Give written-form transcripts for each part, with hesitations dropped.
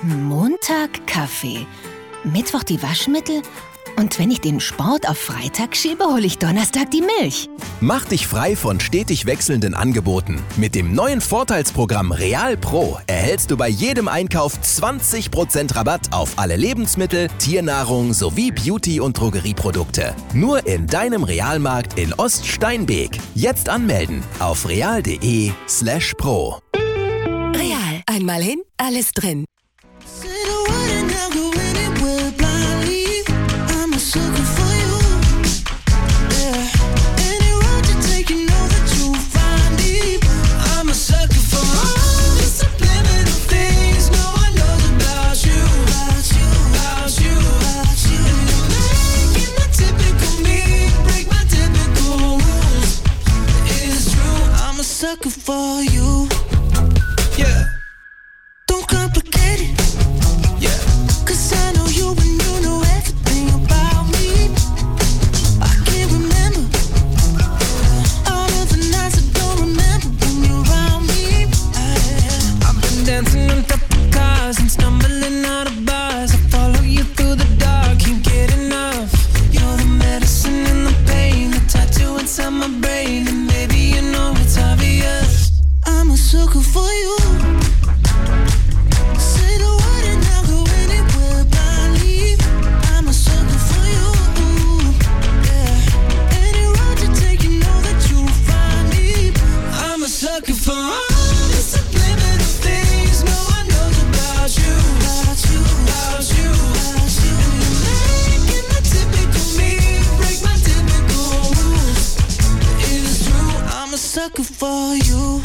Montag Kaffee, Mittwoch die Waschmittel und wenn ich den Sport auf Freitag schiebe, hole ich Donnerstag die Milch. Mach dich frei von stetig wechselnden Angeboten. Mit dem neuen Vorteilsprogramm Real Pro erhältst du bei jedem Einkauf 20% Rabatt auf alle Lebensmittel, Tiernahrung sowie Beauty- und Drogerieprodukte. Nur in deinem Realmarkt in Oststeinbeek. Jetzt anmelden auf real.de/pro. Real. Einmal hin, alles drin. Sucker for you, yeah. Don't complicate it, yeah. 'Cause I know you and you know everything about me. I can't remember all of the nights I don't remember when you're around me. I've been dancing on top of cars and stumbling out of bars. I follow you through the dark, can't get enough. You're the medicine and the pain, the tattoo inside my brain, and maybe you know it's obvious. I'm a sucker for you. Say the word and I'll go anywhere blindly. I'm a sucker for you. Yeah. Any road you take, you know that you'll find me. I'm a sucker for all the subliminal things no one knows about you. About you, about you, about you. You're making the typical me break my typical rules. It is true, I'm a sucker for you.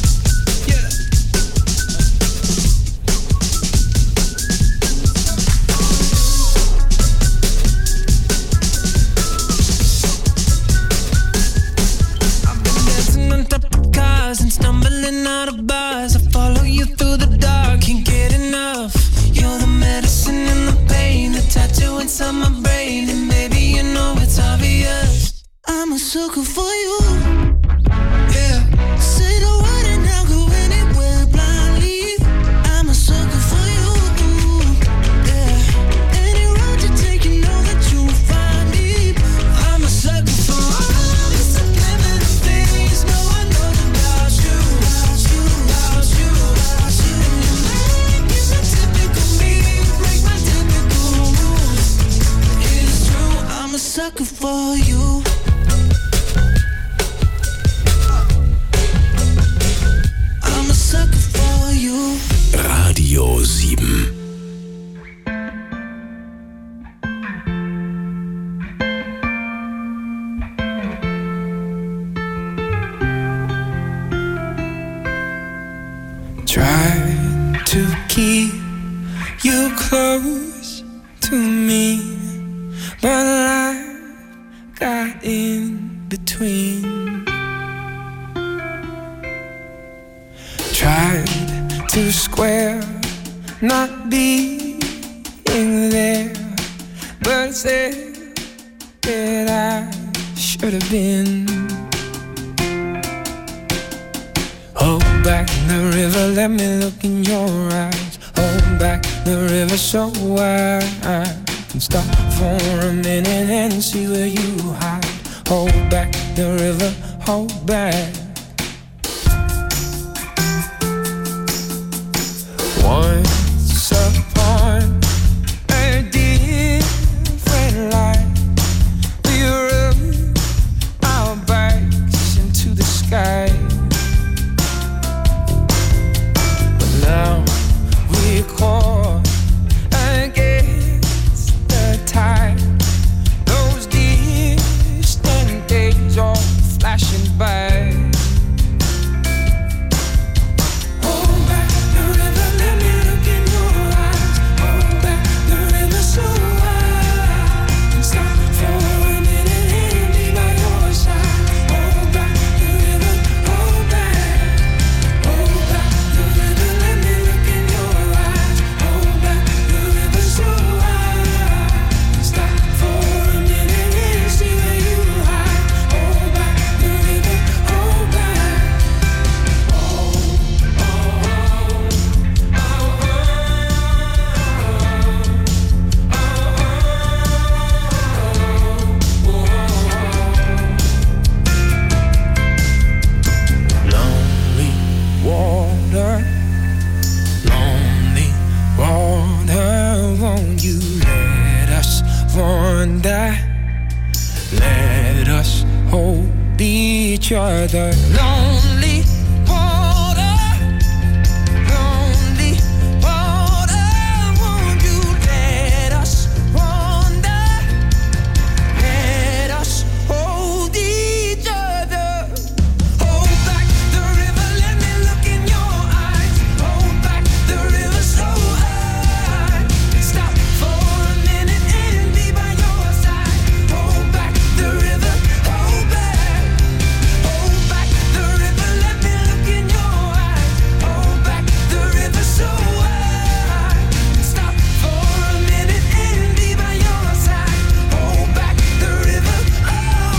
And stumbling out of bars, I follow you through the dark, can't get enough. You're the medicine and the pain, the tattoo inside my brain, and maybe you know it's obvious. I'm a sucker for you. Yeah. Say the word and I'll go anywhere blindly. I'm a sucker for you. Yeah. Any road you take, you know that you'll find me. I'm a sucker for all the subliminal things no one knows about you. About you, about you, about you. You're making the typical me break my typical rules. It is true, I'm a sucker for you. I'm a sucker for you. Radio 7. Try to keep you close to me, but life got in between. Tried to square not being there, but said that I should have been. Hold back the river, let me look in your eyes. Hold back the river so I can stop for a minute and see where you hide. Hold back the river, hold back. Once upon a different life, we rubbed our backs into the sky. Now we're caught against the tide. Those distant days all flashing by. Hold back the river, let me look each other. Lonely water, lonely water. Won't you let us wander? Let us hold each other. Hold back the river, let me look in your eyes. Hold back the river so high. Stop for a minute and be by your side. Hold back the river, hold back. Hold back the river, let me look in your eyes. Hold back the river so high. Stop for a minute and be by your side. Hold back the river, oh.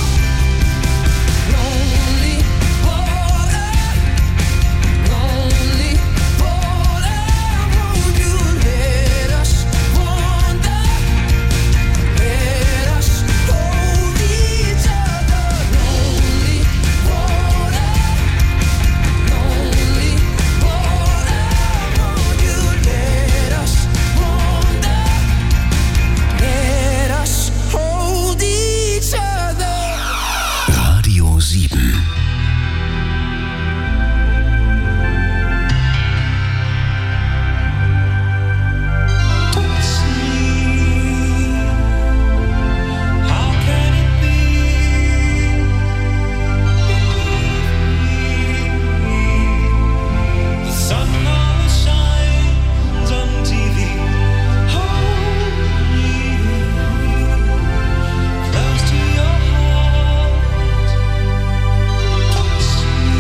Lonely water, lonely water. Won't you let us wander? Let us hold each other. Lonely water, lonely water. Won't you let us wander? Let us hold each other. Radio 7. Touch me. How can it be? The sun always shines on TV. Hold me close to your heart. Touch me.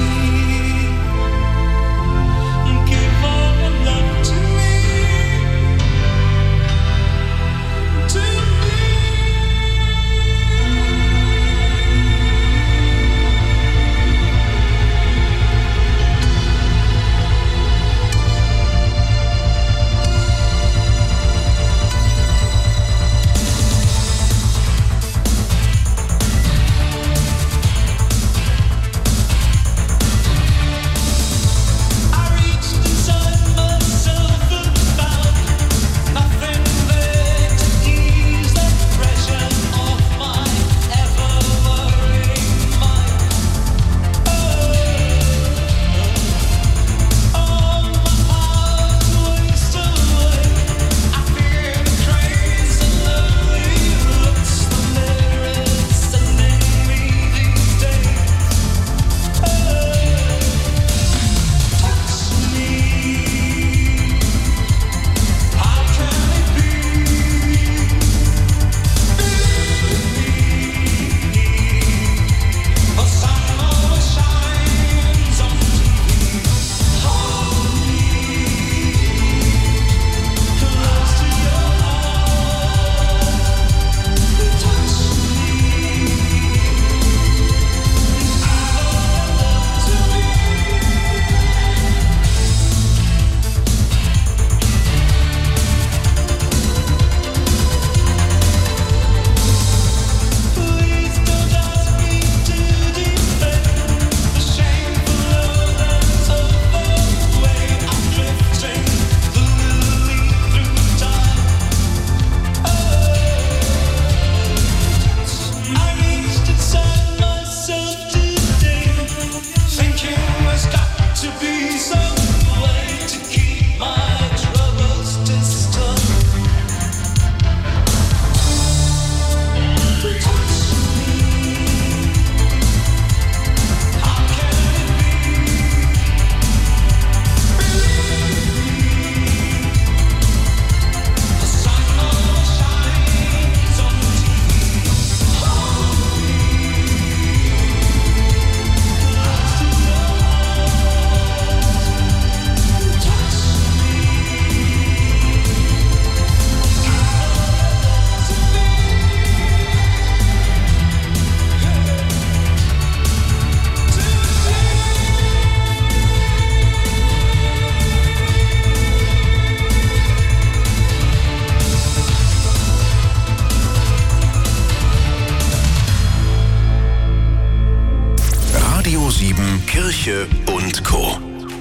Give all your love to me. To me. I reached inside myself and found nothing there to ease the pressure of my ever-worrying mind. Oh, my heart wastes away. I fear the crazy lonely looks the mirror sending me these days. Touch me. How can it be? The sun always shines on TV. Hold me close to your heart. Touch me. To me. Please don't ask me to defend the shameful love that's over the way I'm drifting fluidly through time. I reached inside myself today, thinking there's got to be some way to keep my troubles distant. Touch me. How can it be? The sun always shines on TV. Hold me close to your heart. Touch me. Radio 7 Kirche und Co.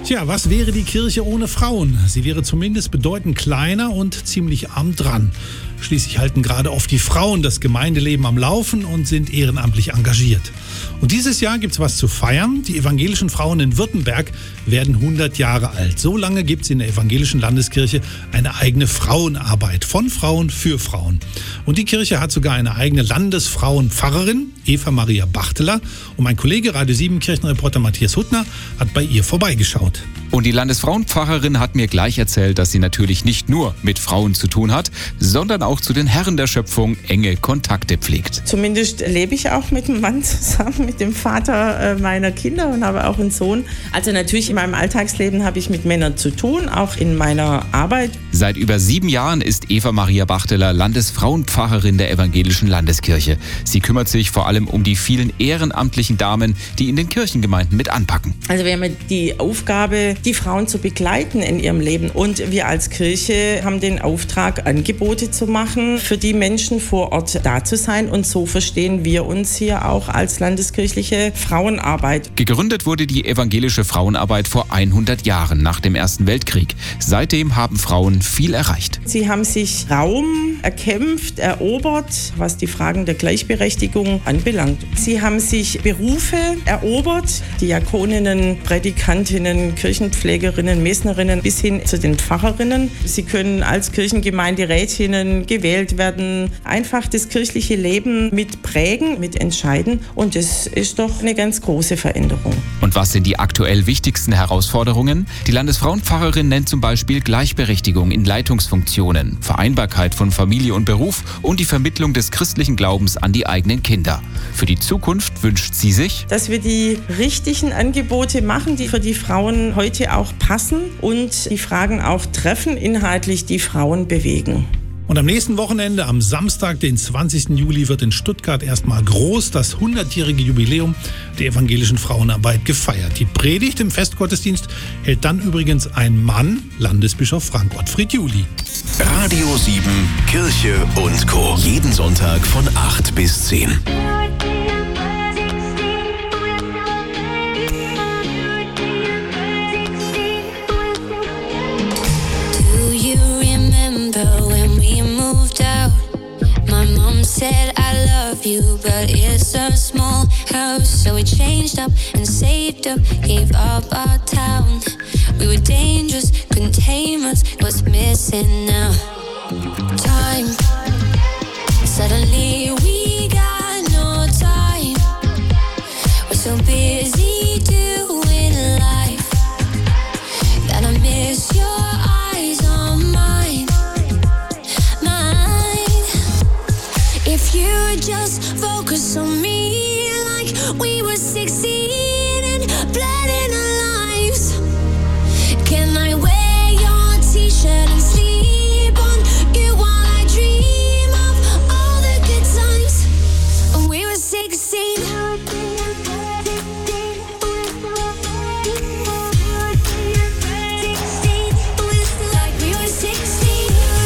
Tja, was wäre die Kirche ohne Frauen? Sie wäre zumindest bedeutend kleiner und ziemlich arm dran. Schließlich halten gerade oft die Frauen das Gemeindeleben am Laufen und sind ehrenamtlich engagiert. Und dieses Jahr gibt's was zu feiern. Die evangelischen Frauen in Württemberg werden 100 Jahre alt. So lange gibt's in der evangelischen Landeskirche eine eigene Frauenarbeit von Frauen für Frauen. Und die Kirche hat sogar eine eigene Landesfrauenpfarrerin, Eva Maria Bachteler. Und mein Kollege Radio 7 Kirchenreporter Matthias Huttner hat bei ihr vorbeigeschaut. Und die Landesfrauenpfarrerin hat mir gleich erzählt, dass sie natürlich nicht nur mit Frauen zu tun hat, sondern auch zu den Herren der Schöpfung enge Kontakte pflegt. Zumindest lebe ich auch mit dem Mann zusammen, mit dem Vater meiner Kinder und habe auch einen Sohn. Also natürlich in meinem Alltagsleben habe ich mit Männern zu tun, auch in meiner Arbeit. Seit über 7 Jahren ist Eva Maria Bachteler Landesfrauenpfarrerin der evangelischen Landeskirche. Sie kümmert sich vor allem um die vielen ehrenamtlichen Damen, die in den Kirchengemeinden mit anpacken. Also wir haben die Aufgabe, die Frauen zu begleiten in ihrem Leben. Und wir als Kirche haben den Auftrag, Angebote zu machen, für die Menschen vor Ort da zu sein. Und so verstehen wir uns hier auch als landeskirchliche Frauenarbeit. Gegründet wurde die evangelische Frauenarbeit vor 100 Jahren nach dem Ersten Weltkrieg. Seitdem haben Frauen viel erreicht. Sie haben sich Raum erkämpft, erobert, was die Fragen der Gleichberechtigung anbelangt. Sie haben sich Berufe erobert, Diakoninnen, Prädikantinnen, Kirchenpflegerinnen, Mesnerinnen bis hin zu den Pfarrerinnen. Sie können als Kirchengemeinderätinnen gewählt werden, einfach das kirchliche Leben mit prägen, mit entscheiden. Und das ist doch eine ganz große Veränderung. Und was sind die aktuell wichtigsten Herausforderungen? Die Landesfrauenpfarrerin nennt zum Beispiel Gleichberechtigung in Leitungsfunktionen, Vereinbarkeit von Familie und Beruf und die Vermittlung des christlichen Glaubens an die eigenen Kinder. Für die Zukunft wünscht sie sich, dass wir die richtigen Angebote machen, die für die Frauen heute auch passen und die Fragen auch treffen, inhaltlich die Frauen bewegen. Und am nächsten Wochenende, am Samstag, den 20. Juli, wird in Stuttgart erstmal groß das 100-jährige Jubiläum der evangelischen Frauenarbeit gefeiert. Die Predigt im Festgottesdienst hält dann übrigens ein Mann, Landesbischof Frank Ottfried Juli. Radio 7, Kirche und Co. Jeden Sonntag von 8 bis 10. Said I love you, but it's a small house. So we changed up and saved up, gave up our town. We were dangerous, couldn't tame us. What's missing now? Time. Suddenly we got no time. We're so busy doing life that I miss your eyes on mine. If you would just focus on me like we were 16 and blood in our lives. Can I wear your t-shirt and sleep on you while I dream of all the good times when we were 16? Like we were 16.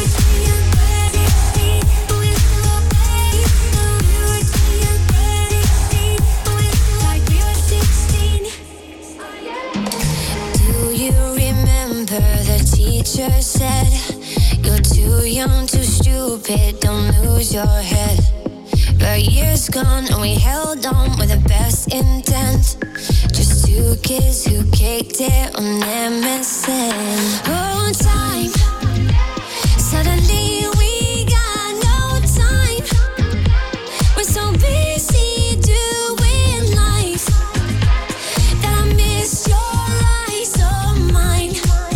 Teacher said, you're too young, too stupid, don't lose your head. But years gone and we held on with the best intent. Just two kids who kicked it on MSN. Oh, time. Suddenly we got no time. We're so busy doing life that I miss your eyes on mine.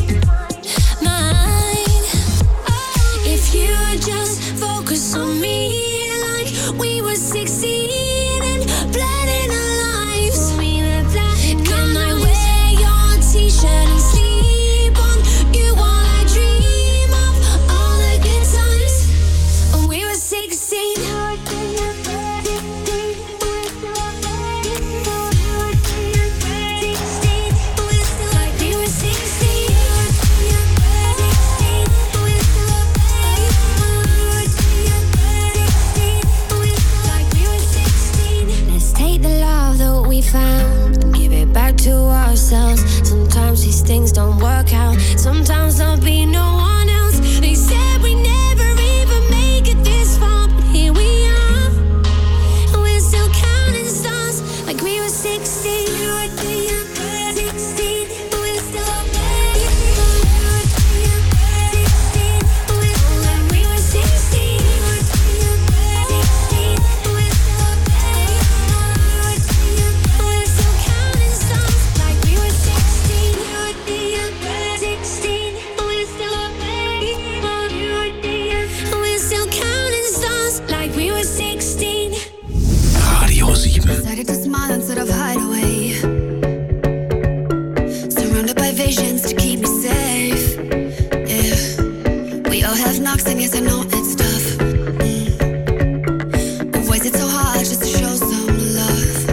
Just focus on me like we were 16 and blood in our lives. Can I wear your t-shirt and sleep on you while I dream? sensitive hideaway. Surrounded by visions to keep me safe. Yeah, we all have knocks and yes I know it's tough. But why is it so hard just to show some love?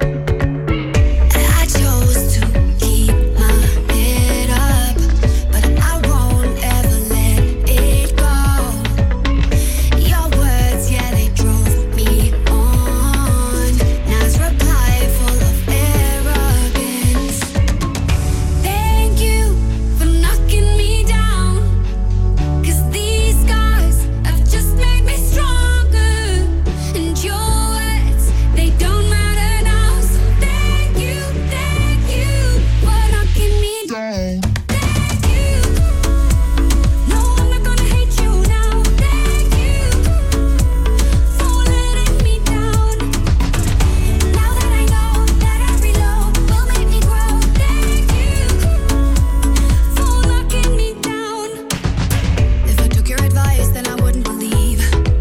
I chose to keep my head up, but I won't ever let it go. Your words, yeah, they drove me on. Now's reply full of arrogance. Thank you for knocking me down, 'cause these scars have just made me stronger. And your words, they don't matter now. So thank you for knocking me down. Thank you. No, I'm not gonna hate you now. Thank you for letting me down. Now that I know that every low will make me grow. Thank you for knocking me down. If I took your advice, then I wouldn't believe.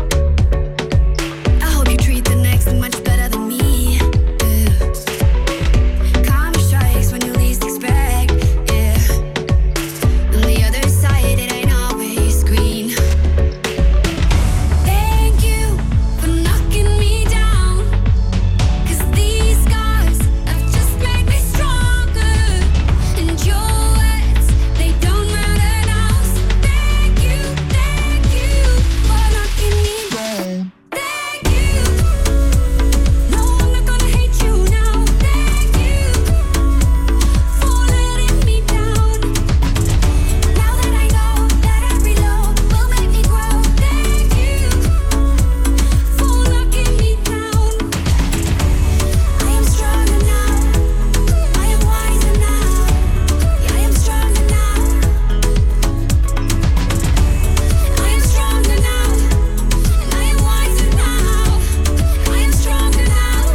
I hope you treat the next much better than me. Yeah. Karma strikes when you least expect. Yeah. On the other side, it ain't always green. Thank you for knocking me down, 'cause these scars have just made me stronger. And your words, they don't matter now. So thank you for knocking me down. Thank you. No, I'm not gonna hate you now. Thank you for letting me down. Now that I know that every low will make me grow. Thank you for knocking me down. I am stronger now. I am wiser now. Yeah, I am stronger now. I am stronger now. And I am wiser now. I am stronger now.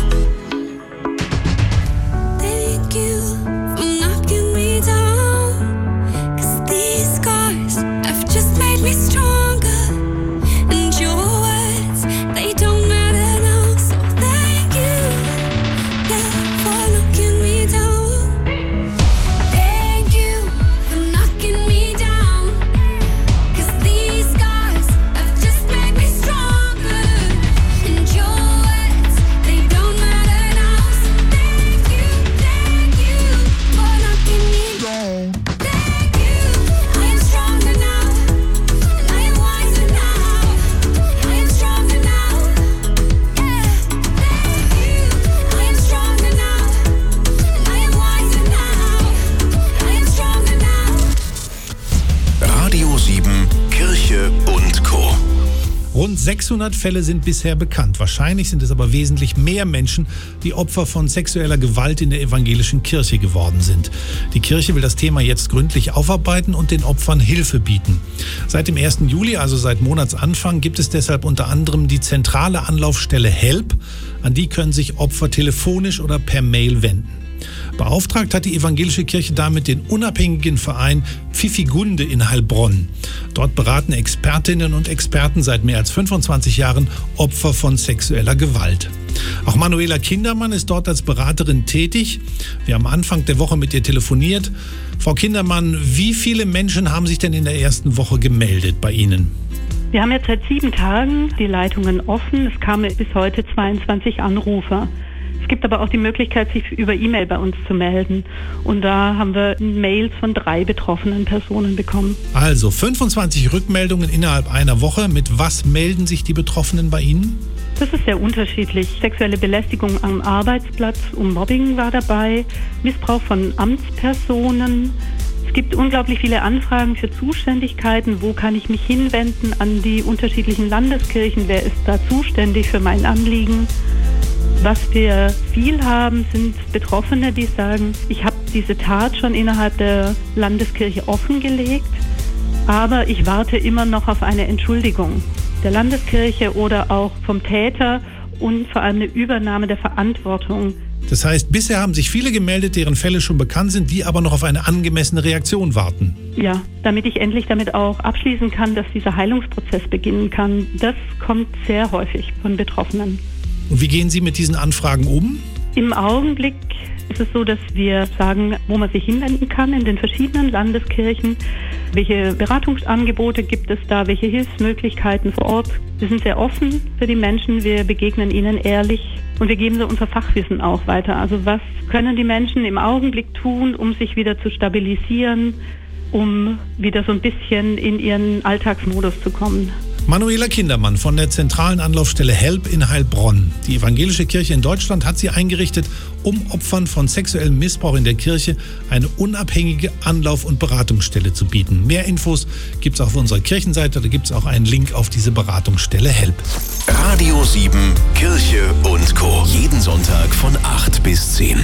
Thank you for knocking me down, 'cause these scars have just made me stronger. And your words, they don't matter now. So thank you, yeah, for knocking me down. Thank you for knocking me down, 'cause these scars have just made me stronger. And your words, they don't matter now. So thank you for knocking me down. Thank you. I am stronger now, and I am wiser now. I am stronger now. Yeah. Thank you. I am stronger now, and I am wiser now. I am stronger now. Radio 7, Kirche und Co. Rund 600 Fälle sind bisher bekannt. Wahrscheinlich sind es aber wesentlich mehr Menschen, die Opfer von sexueller Gewalt in der evangelischen Kirche geworden sind. Die Kirche will das Thema jetzt gründlich aufarbeiten und den Opfern Hilfe bieten. Seit dem 1. Juli, also seit Monatsanfang, gibt es deshalb unter anderem die zentrale Anlaufstelle HELP. An die können sich Opfer telefonisch oder per Mail wenden. Beauftragt hat die evangelische Kirche damit den unabhängigen Verein Pfiffigunde in Heilbronn. Dort beraten Expertinnen und Experten seit mehr als 25 Jahren Opfer von sexueller Gewalt. Auch Manuela Kindermann ist dort als Beraterin tätig. Wir haben Anfang der Woche mit ihr telefoniert. Frau Kindermann, wie viele Menschen haben sich denn in der ersten Woche gemeldet bei Ihnen? Wir haben jetzt seit 7 Tagen die Leitungen offen. Es kamen bis heute 22 Anrufer. Es gibt aber auch die Möglichkeit, sich über E-Mail bei uns zu melden. Und da haben wir Mails von 3 betroffenen Personen bekommen. Also 25 Rückmeldungen innerhalb einer Woche. Mit was melden sich die Betroffenen bei Ihnen? Das ist sehr unterschiedlich. Sexuelle Belästigung am Arbeitsplatz, Mobbing war dabei, Missbrauch von Amtspersonen. Es gibt unglaublich viele Anfragen für Zuständigkeiten. Wo kann ich mich hinwenden an die unterschiedlichen Landeskirchen? Wer ist da zuständig für mein Anliegen? Was wir viel haben, sind Betroffene, die sagen, ich habe diese Tat schon innerhalb der Landeskirche offengelegt, aber ich warte immer noch auf eine Entschuldigung der Landeskirche oder auch vom Täter und vor allem eine Übernahme der Verantwortung. Das heißt, bisher haben sich viele gemeldet, deren Fälle schon bekannt sind, die aber noch auf eine angemessene Reaktion warten. Ja, damit ich endlich damit auch abschließen kann, dass dieser Heilungsprozess beginnen kann. Das kommt sehr häufig von Betroffenen. Und wie gehen Sie mit diesen Anfragen um? Im Augenblick ist es so, dass wir sagen, wo man sich hinwenden kann in den verschiedenen Landeskirchen. Welche Beratungsangebote gibt es da? Welche Hilfsmöglichkeiten vor Ort? Wir sind sehr offen für die Menschen. Wir begegnen ihnen ehrlich und wir geben so unser Fachwissen auch weiter. Also was können die Menschen im Augenblick tun, um sich wieder zu stabilisieren, um wieder so ein bisschen in ihren Alltagsmodus zu kommen? Manuela Kindermann von der zentralen Anlaufstelle HELP in Heilbronn. Die evangelische Kirche in Deutschland hat sie eingerichtet, um Opfern von sexuellem Missbrauch in der Kirche eine unabhängige Anlauf- und Beratungsstelle zu bieten. Mehr Infos gibt es auf unserer Kirchenseite, da gibt es auch einen Link auf diese Beratungsstelle HELP. Radio 7, Kirche und Co. Jeden Sonntag von 8 bis 10.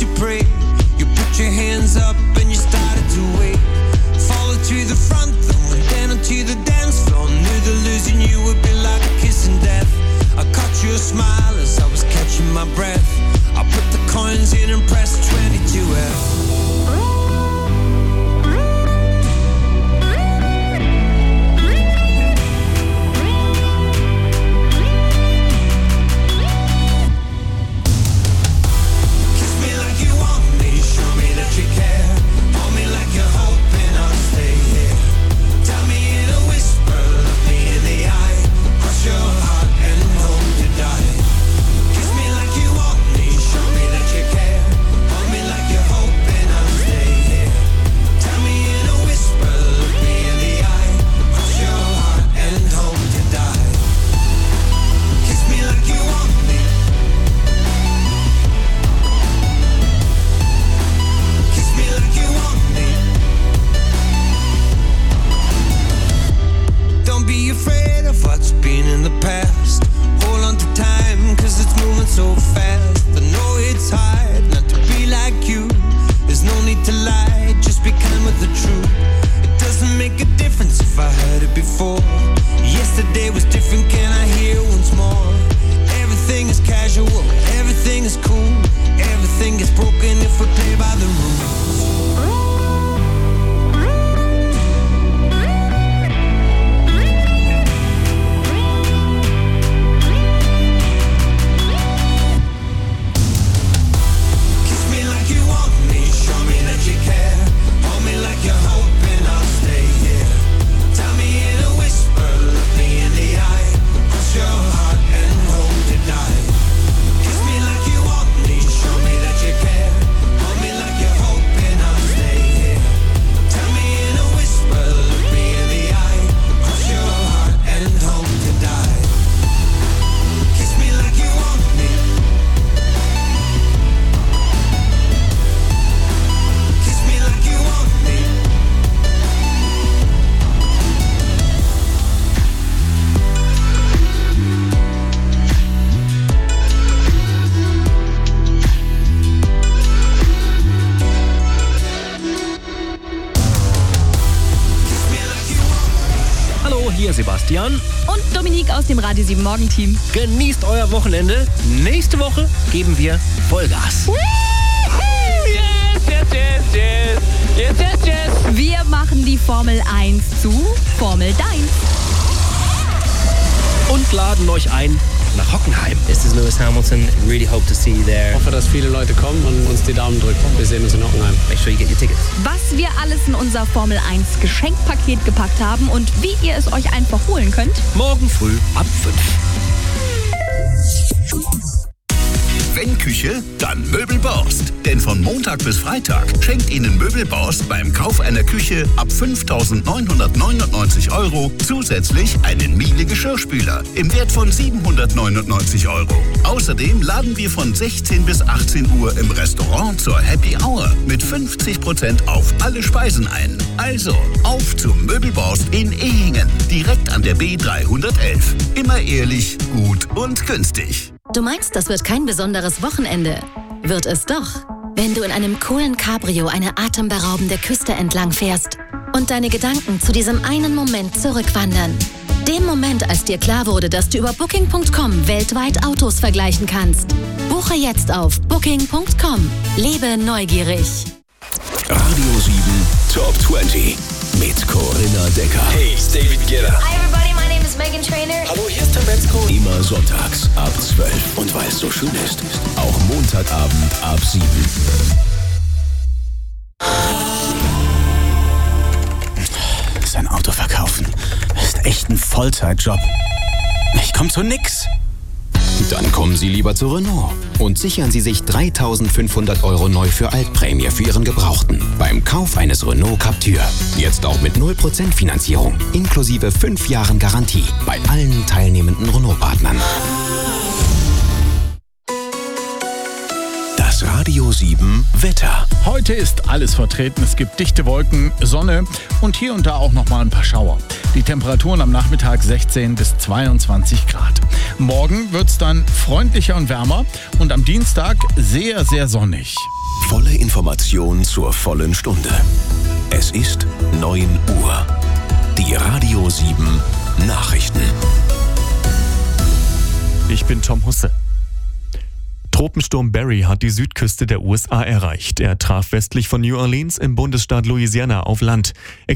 Your hands up and you started to wait. Follow to the front, the so fast. I know it's hard not to be like you. There's no need to lie, just be kind with the truth. It doesn't make a difference if I heard it before. Yesterday was different, can I hear once more? Everything is casual, everything is cool. Everything is broken if we play by the rules. Sebastian und Dominique aus dem Radio 7 Morgenteam. Genießt euer Wochenende. Nächste Woche geben wir Vollgas. Yes. Wir machen die Formel 1 zu Formel Dein. Und laden euch ein nach Hockenheim. This is Lewis Hamilton. Really hope to see you there. Ich hoffe, dass viele Leute kommen und uns die Daumen drücken. Wir sehen uns in Hockenheim. Make sure you get your tickets. Was wir alles in unser Formel 1 Geschenkpaket gepackt haben und wie ihr es euch einfach holen könnt. Morgen früh ab 5. Wenn Küche, dann Möbelborst. Denn von Montag bis Freitag schenkt Ihnen Möbelborst beim Kauf einer Küche ab 5.999 € zusätzlich einen Miele-Geschirrspüler im Wert von 799 €. Außerdem laden wir von 16 bis 18 Uhr im Restaurant zur Happy Hour mit 50% auf alle Speisen ein. Also, auf zum Möbelborst in Ehingen, direkt an der B311. Immer ehrlich, gut und günstig. Du meinst, das wird kein besonderes Wochenende? Wird es doch, wenn du in einem coolen Cabrio eine atemberaubende Küste entlang fährst und deine Gedanken zu diesem einen Moment zurückwandern. Dem Moment, als dir klar wurde, dass du über Booking.com weltweit Autos vergleichen kannst. Buche jetzt auf Booking.com. Lebe neugierig. Radio 7 Top 20 mit Corinna Decker. Hey, it's David Guetta. Hi everybody, my name is Megan Trainor. Hallo, hier ist Tom Bensko. Immer sonntags ab 12. Und weil es so schön ist, auch Montagabend ab 7. Sein Auto verkaufen ist echt ein Vollzeitjob. Ich komme zu nix. Dann kommen Sie lieber zu Renault und sichern Sie sich 3.500 € neu für Altprämie für Ihren Gebrauchten beim Kauf eines Renault Captur. Jetzt auch mit 0% Finanzierung, inklusive 5 Jahren Garantie bei allen teilnehmenden Renault-Partnern. Das Radio 7 Wetter. Heute ist alles vertreten. Es gibt dichte Wolken, Sonne und hier und da auch noch mal ein paar Schauer. Die Temperaturen am Nachmittag 16 bis 22 Grad. Morgen wird es dann freundlicher und wärmer und am Dienstag sehr, sehr sonnig. Volle Information zur vollen Stunde. Es ist 9 Uhr. Die Radio 7 Nachrichten. Ich bin Tom Husse. Tropensturm Barry hat die Südküste der USA erreicht. Er traf westlich von New Orleans im Bundesstaat Louisiana auf Land.